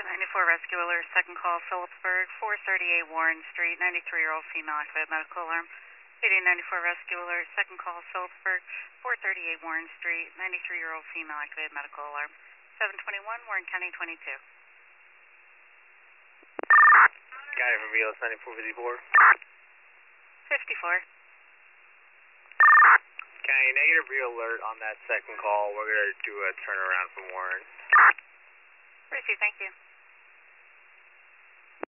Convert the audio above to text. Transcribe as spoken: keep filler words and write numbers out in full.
ninety-four Rescue Alert, second call, Phillipsburg, four thirty-eight Warren Street, ninety-three-year-old female activated medical alarm. P D ninety-four Rescue Alert, second call, Phillipsburg, four thirty-eight Warren Street, ninety-three-year-old female activated medical alarm. seven twenty-one, Warren County twenty-two. Guy from V L S ninety-four fifty-four. fifty-four. County, negative re-alert on that second call. We're going to do a turnaround from Warren. Receive, thank you.